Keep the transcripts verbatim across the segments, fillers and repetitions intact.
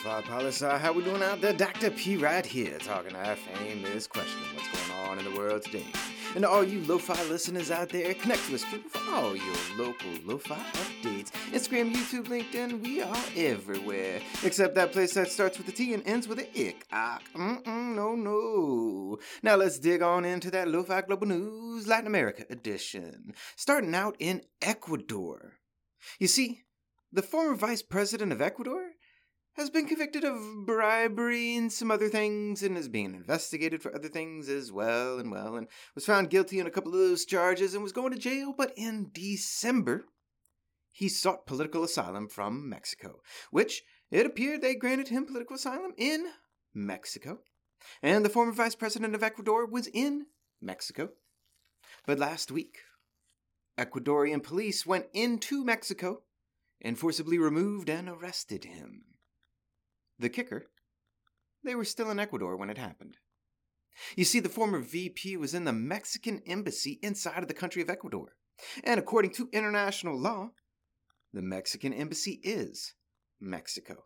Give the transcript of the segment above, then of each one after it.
Lo-Fi Poli-Sci, how we doing out there? Doctor P right here, talking our famous question, what's going on in the world today? And to all you Lo-Fi listeners out there, connect to us people for all your local Lo-Fi updates. Instagram, YouTube, LinkedIn, we are everywhere. Except that place that starts with a T and ends with an ick. Ah, mm-mm, no, no. Now let's dig on into that Lo-Fi Global News Latin America edition. Starting out in Ecuador. You see, the former vice president of Ecuador has been convicted of bribery and some other things and is being investigated for other things as well and well and was found guilty on a couple of those charges and was going to jail. But in December, he sought political asylum from Mexico, which it appeared they granted him political asylum in Mexico. And the former vice president of Ecuador was in Mexico. But last week, Ecuadorian police went into Mexico and forcibly removed and arrested him. The kicker, they were still in Ecuador when it happened. You see, the former V P was in the Mexican embassy inside of the country of Ecuador. And according to international law, the Mexican embassy is Mexico.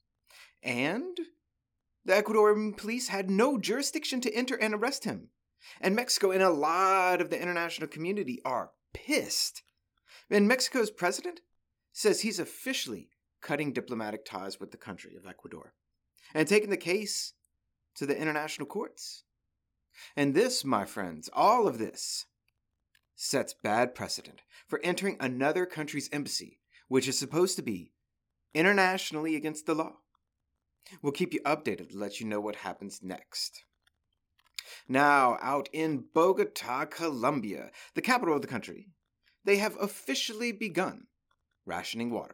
And the Ecuadorian police had no jurisdiction to enter and arrest him. And Mexico and a lot of the international community are pissed. And Mexico's president says he's officially cutting diplomatic ties with the country of Ecuador and taking the case to the international courts. And this, my friends, all of this sets bad precedent for entering another country's embassy, which is supposed to be internationally against the law. We'll keep you updated to let you know what happens next. Now, out in Bogota, Colombia, the capital of the country, they have officially begun rationing water.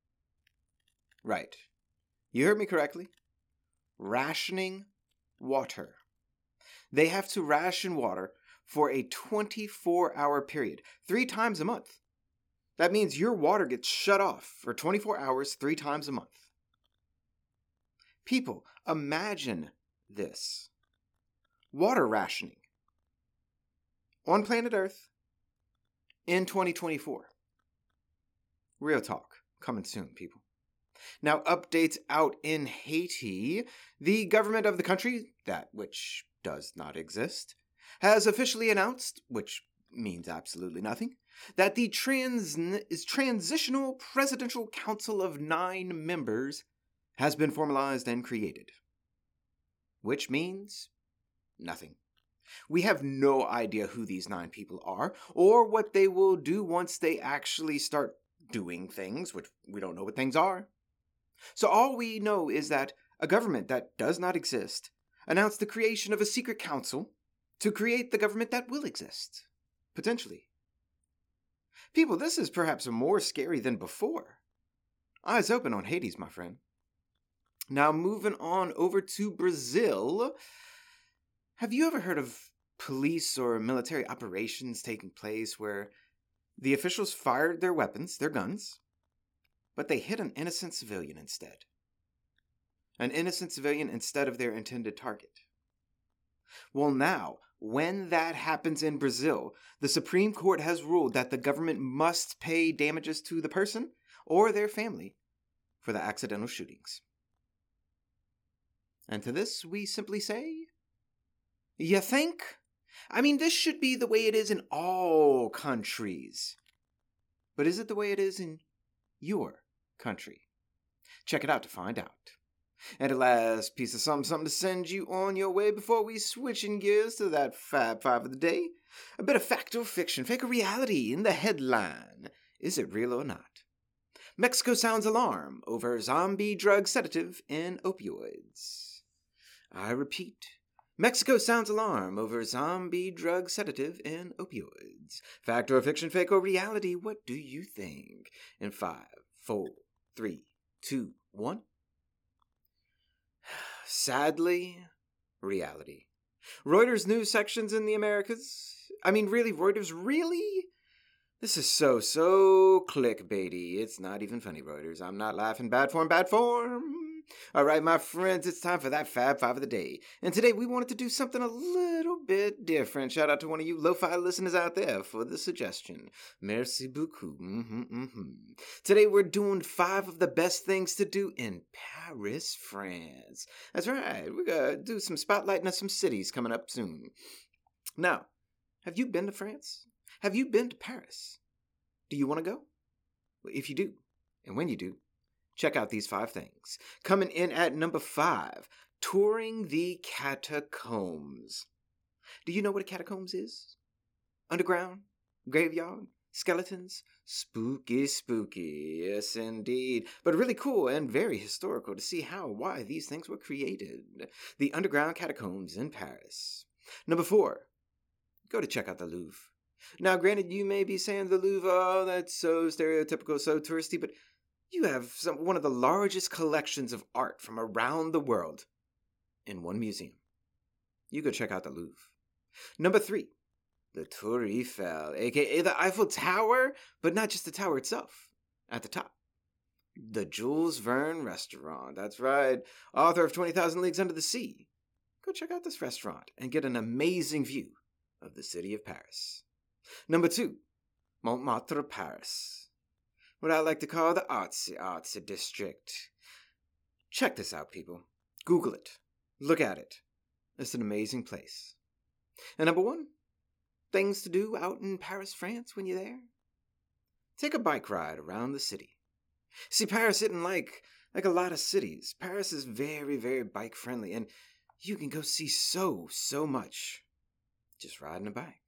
Right. You heard me correctly. Rationing water. They have to ration water for a twenty-four hour period, three times a month. That means your water gets shut off for twenty-four hours, three times a month. People, imagine this. Water rationing on planet Earth in twenty twenty-four. Real talk. Coming soon, people. Now, updates out in Haiti. The government of the country, that which does not exist, has officially announced, which means absolutely nothing, that the trans- Transitional Presidential Council of nine members has been formalized and created. Which means nothing. We have no idea who these nine people are, or what they will do once they actually start doing things, which we don't know what things are. So all we know is that a government that does not exist announced the creation of a secret council to create the government that will exist, potentially. People, this is perhaps more scary than before. Eyes open on Hades, my friend. Now moving on over to Brazil. Have you ever heard of police or military operations taking place where the officials fired their weapons, their guns, but they hit an innocent civilian instead? An innocent civilian instead of their intended target. Well, now, when that happens in Brazil, the Supreme Court has ruled that the government must pay damages to the person or their family for the accidental shootings. And to this, we simply say, you think? I mean, this should be the way it is in all countries. But is it the way it is in your country? Check it out to find out. And a last piece of something, something to send you on your way before we switching gears to that Fab Five of the day. A bit of fact or fiction, fake or reality in the headline. Is it real or not? Mexico sounds alarm over zombie drug sedative in opioids. I repeat. Mexico sounds alarm over zombie drug sedative in opioids. Fact or fiction, fake or reality, what do you think? In five, four, three, two, one. Sadly, reality. Reuters news sections in the Americas. I mean, really, Reuters, really? This is so, so clickbaity. It's not even funny, Reuters. I'm not laughing. Bad form, bad form. All right, my friends, it's time for that Fab Five of the day. And today we wanted to do something a little bit different. Shout out to one of you lo-fi listeners out there for the suggestion. Merci beaucoup. Mm-hmm, mm-hmm. Today we're doing five of the best things to do in Paris, France. That's right. We're going to do some spotlighting of some cities coming up soon. Now, have you been to France? Have you been to Paris? Do you want to go? Well, if you do, and when you do, check out these five things. Coming in at number five, touring the catacombs. Do you know what a catacombs is? Underground? Graveyard? Skeletons? Spooky, spooky. Yes, indeed. But really cool and very historical to see how, why these things were created. The underground catacombs in Paris. Number four, go to check out the Louvre. Now, granted, you may be saying the Louvre, oh, that's so stereotypical, so touristy, but you have some, one of the largest collections of art from around the world in one museum. You go check out the Louvre. Number three, the Tour Eiffel, aka the Eiffel Tower, but not just the tower itself. At the top, the Jules Verne restaurant. That's right, author of twenty thousand Leagues Under the Sea. Go check out this restaurant and get an amazing view of the city of Paris. Number two, Montmartre, Paris. What I like to call the artsy, artsy district. Check this out, people. Google it. Look at it. It's an amazing place. And number one, things to do out in Paris, France when you're there. Take a bike ride around the city. See, Paris isn't like, like a lot of cities. Paris is very, very bike friendly, and you can go see so, so much just riding a bike.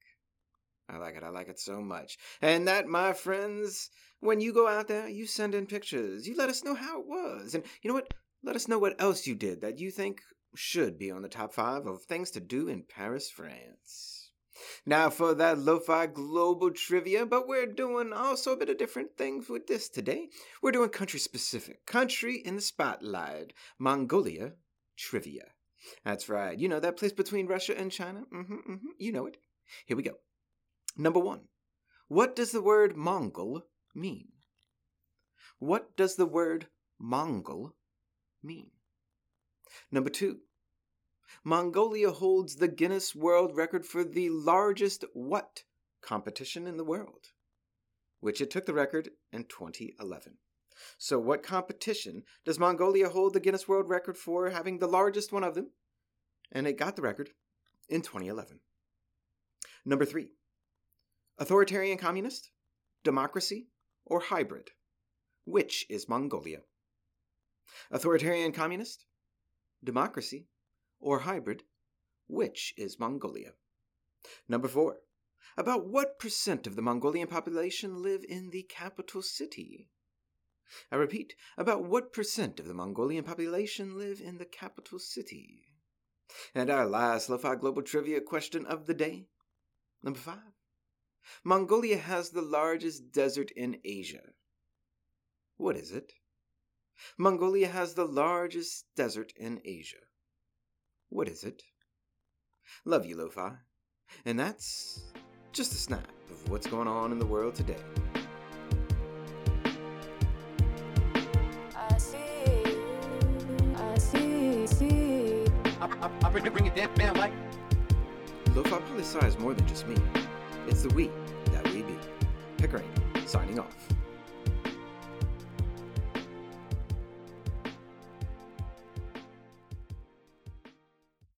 I like it. I like it so much. And that, my friends, when you go out there, you send in pictures. You let us know how it was. And you know what? Let us know what else you did that you think should be on the top five of things to do in Paris, France. Now for that lo-fi global trivia, but we're doing also a bit of different things with this today. We're doing country specific. Country in the spotlight. Mongolia trivia. That's right. You know that place between Russia and China? Mm-hmm, mm-hmm. You know it. Here we go. Number one, what does the word Mongol mean? What does the word Mongol mean? Number two, Mongolia holds the Guinness World Record for the largest what competition in the world, which it took the record in twenty eleven. So what competition does Mongolia hold the Guinness World Record for, having the largest one of them? And it got the record in twenty eleven. Number three, authoritarian communist, democracy, or hybrid? Which is Mongolia? Authoritarian communist, democracy, or hybrid? Which is Mongolia? Number four, about what percent of the Mongolian population live in the capital city? I repeat, about what percent of the Mongolian population live in the capital city? And our last Lo-Fi Global Trivia question of the day, number five. Mongolia has the largest desert in Asia. What is it? Mongolia has the largest desert in Asia. What is it? Love you, Lo-Fi. And that's just a snap of what's going on in the world today. I see, I see, see. I, I, I bring, bring it down, man, like. Lo-Fi Poli-Sci is more than just me. It's the we that we be. Pickering, signing off.